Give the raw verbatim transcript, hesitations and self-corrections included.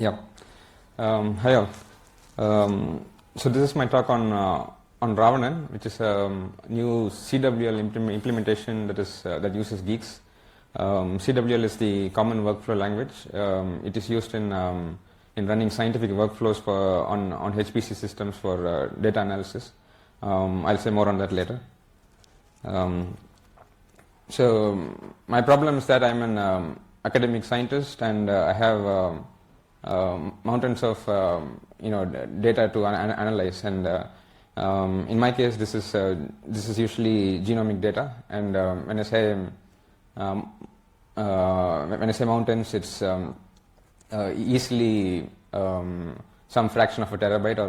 Yeah. Um, hi all. Um, so this is my talk on uh, on Ravanan, which is a um, new C W L implement implementation that is uh, that uses Geeks. Um, C W L is the common workflow language. Um, it is used in um, in running scientific workflows for on on H P C systems for uh, data analysis. Um, I'll say more on that later. Um, so my problem is that I'm an um, academic scientist and uh, I have um, um, mountains of um, you know data to an analyze, and uh, um, in my case this is uh, this is usually genomic data, and um, when I say um, uh, when I say mountains, it's um, uh, easily um, some fraction of a terabyte or